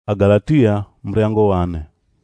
Agalatia mriango 4.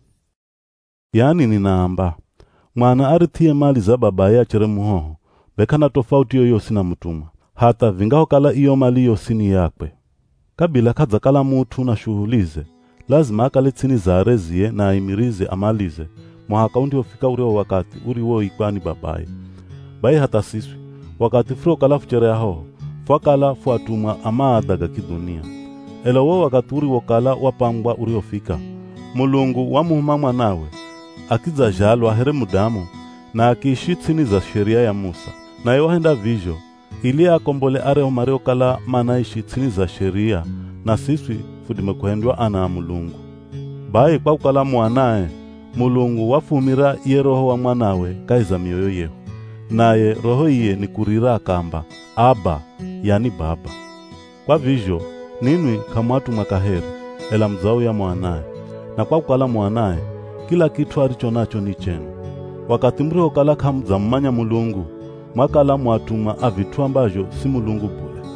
Yani ninaamba mwana aritie mali za babaye achere muhoho bekana tofauti yoyosi na mtumwa hata vingaho kala iyo mali yosini yakwe. Kabila kadza kala mutu na shuhulize lazima akale tsini zarezie na aimirize amalize mwaka undi ofika ureo wakati uriwo ikwani babaye. Bayi hata siswi wakati furo kala fuchere aho fuakala fuatumwa amaadaga kidunia. Ela wo wakati uriwo kala wapangwa uriofika Mulungu wamuhuma mwanawe akiza jalwa here mudamu na akiishi tsini za sheria ya Musa na yohenda vizho ili akombole areo mareo kala manaishi tsini za sheria na siswi fudime kuhendwa ana Mulungu. Bayi kwa ukala mwanae Mulungu wafumira ye roho wa mwanawe kaiza mioyo yehu naye roho iye ni kurira kamba Aba yani baba. Kwa vizho ninwi kamwatu makaheri ela mzao ya mwanae na kwa ukala mwanae kila kitu aricho nacho ni chenu. Wakati mriho kala kamza mmanya Mulungu mwakala mwatuma avitu ambajo si Mulungu bule.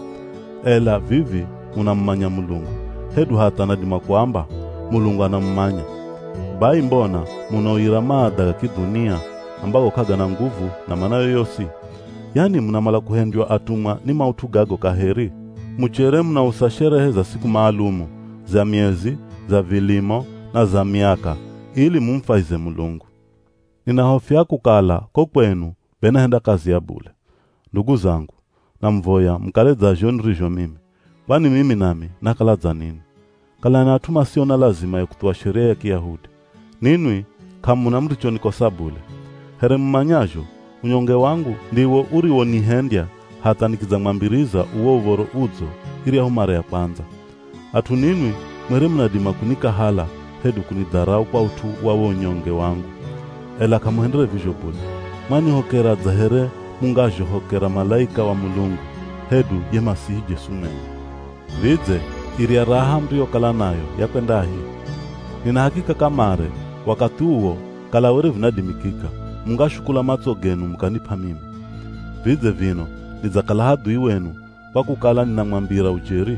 Ela vivi unammanya Mulungu hedu hata nadima kwamba Mulungu anammanya. Bayi mbona munoira maadaga kidunia ambako kaga na nguvu na manayo yosi. Yani mnamala kuhendwa atumwa ni mautu gago kaheri. Muchere mna usasherehe za siku maalumu za miezi za vilimo na za miaka ili mumfaize Mulungu. Ninahofia kukala kokwenu bena henda kazi ya bule. Ndugu zangu na mvoya mkale za jonrijo mimi kwani mimi nami nakala za nini. Kala natuma sio na lazima ya kutoa sheria ya Kiyahudi. Ninwi kamuna mricho nikosa bule. Here mmanyajo unyonge wangu ndiwo uriwo nihendya hata nikizamwambiriza uwo uvoro udzo ili ahumare ya kwanza. Atu ninwi mwere mnadima kunika hala hedu kunidharau kwa utu wawo unyonge wangu. Ela kamuhendere vizho bule mwani hokera zahere mungajo hokera malaika wa Mulungu hedu ye Masihi Jesu mwenye. Vidze iria raha mrio kala nayo ya kwenda hii. Nina hakika kamare wakati uwo kala were vinadimikika mungashukula matso genu mkanipa mimi. Vidze vino nizakala hadu iwenu wakukala ninamwambira ujeri.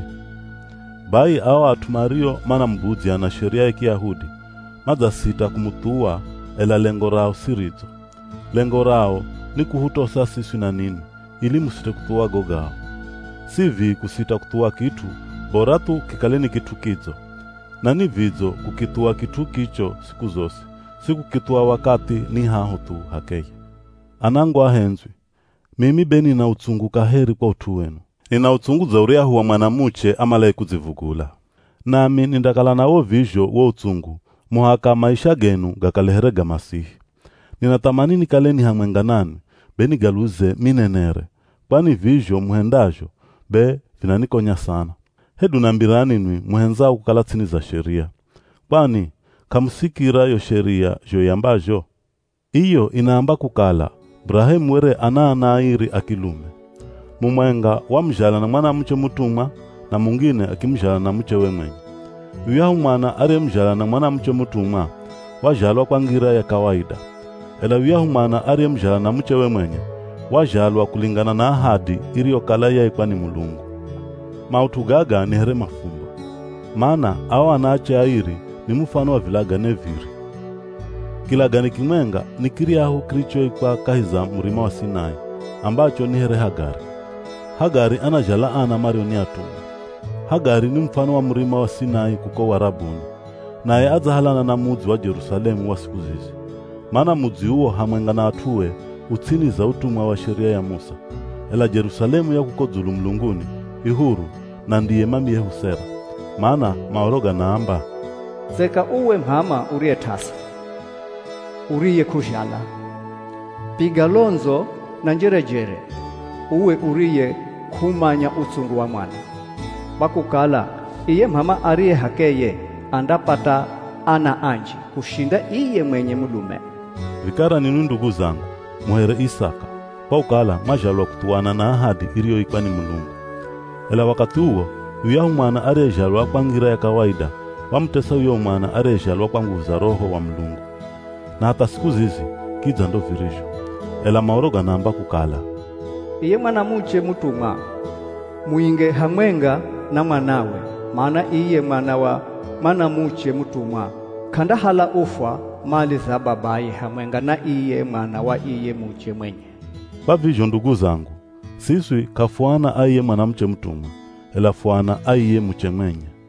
Bayi awa atumario mana mbuzi ana sheria ya Kiyahudi maza sita kumutua ela lengo rao sirizo. Lengo rao ni kuhutosa sisi na nini ili musite kutua gogao. Sivi kusita kutua kitu boratu kikaleni kitu kizo. Na ni vizo kukitua kitu kicho siku zose. Siku kitua wakati ni haho tu hakei. Anangu ahenzwi mimi beni na utsungu kaheri kwa utu wenu. Nina utsungu za uria huwa mwanamuche amalaye kuzivugula. Nami nindakala nawo vizho wo utsungu muhaka maisha genu gakaleherega Masihi. Ninatamani nikaleni hamwenganani beni galuze minenere kwani vizho muhendajo be vinanikonya sana. Hedu nambirani nwi muhenza kukala tsini za sheria kwani kamusikira yo sheria jo yambajo. Iyo inaamba kukala Brahimu were anairi akilume. Mumwenga wamjala na mwana mche mutumwa na mungine akimjala na mche wemwenye. Uyahu mwana are mjala na mwana mche mutumwa wajalwa kwa ngira ya kawaida. Ela uyahu mwana are mjala na mche wemwenye wajalwa kulingana na ahadi iliyo kala ya ikwani Mulungu. Mautu gaga ni here mafumbo. Maana awa anaache airi ni mfano wa vilaga neviri. Kilagani kimwenga ni kiriahu kiricho ikwa kahiza murima wa Sinai ambacho ni here Hagari. Hagari anajala ana marioni atumwa. Hagari ni mfano wa murima wa Sinai kuko Warabuni. Naye azahalana na mudzi wa Jerusalemu wa siku zizi. Maana mudzi huo hamwenga na atuwe utsini za utumwa wa sheria ya Musa. Ela Jerusalemu ya kuko dzulu mlunguni ihuru na ndiye mami yehusera. Maana maoroga naamba zeka uwe mhama urie tasa uriye kujala piga lonzo na njerejere uwe uriye kumanya utsungu wa mwana bakukala iye mhama ariye hakeye andapata ana anji kushinda iye mwenye mulume. Vikara ninu ndugu zangu muhere Isaka paukala majalwa kutuwana na ahadi iliyo ikwani Mulungu. Ela wakati huo uyahu mwana arejalwa kwa ngira ya kawaida wamtesa uyo mwana arejalwa kwa nguvu za roho wa Mulungu. Na hata siku zizi kiza ndo virisho. Ela maoroga naamba kukala iye mwana muche mutumwa muinge hamwenga na mwanawe maana iye mwana wa mana muche mutumwa kanda hala ufa mali za babaye hamwenga na iye mwana wa iye muche mwenye. Pavizho ndugu zangu, siswi kafuana aiye mwanamche mtumwa, ela fuana aiye muche mwenye.